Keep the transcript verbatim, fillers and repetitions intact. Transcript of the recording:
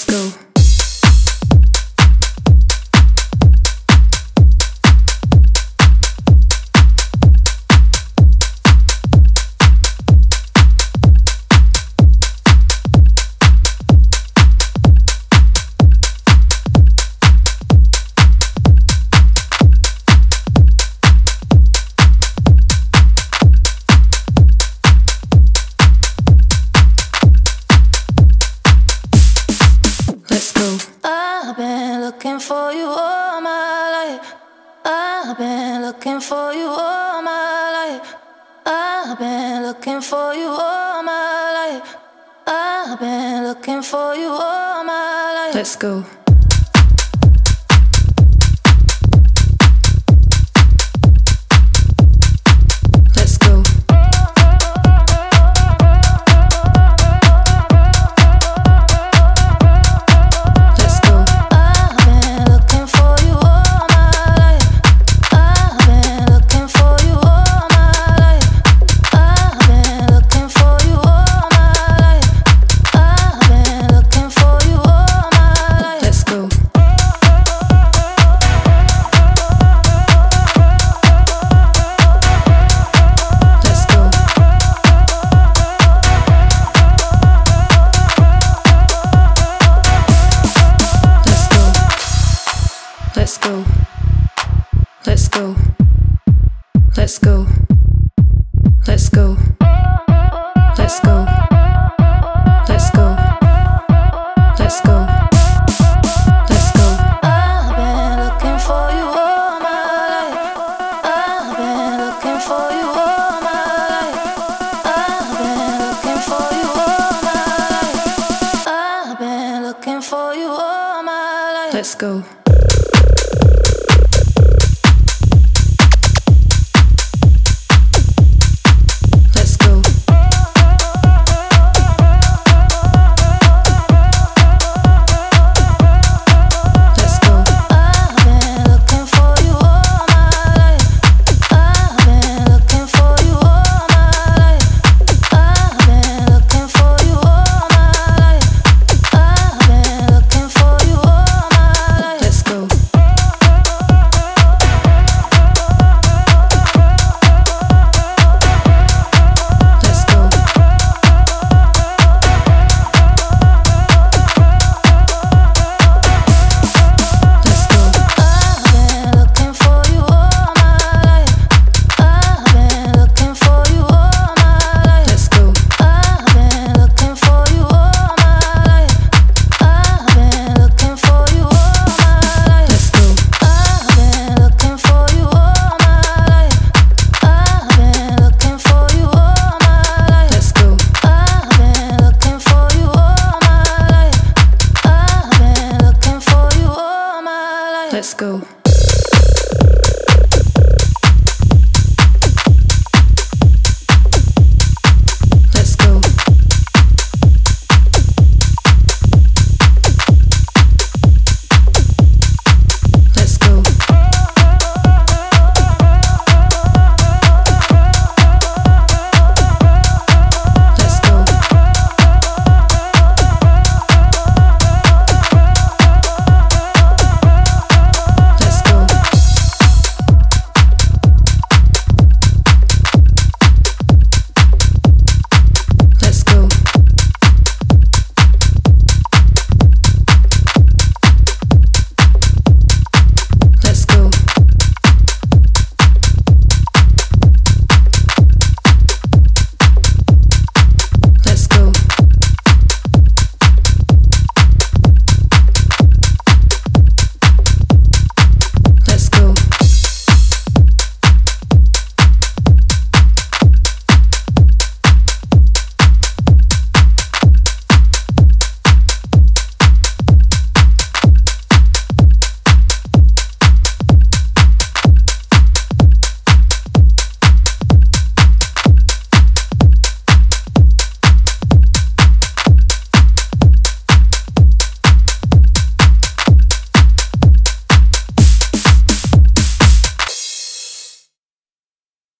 Let's go. I've been looking for you all my life. I've been looking for you all my life. I've been looking for you all my life. I've been looking for you all my life. Let's go. Let's go. Let's go. Let's go. Let's go. Let's go. Let's go. Let's go. Let's go. I've been looking for you all my life. I've been looking for you all my life. I've been looking for you all my life. I've been looking for you all my life. Let's go. Let's go.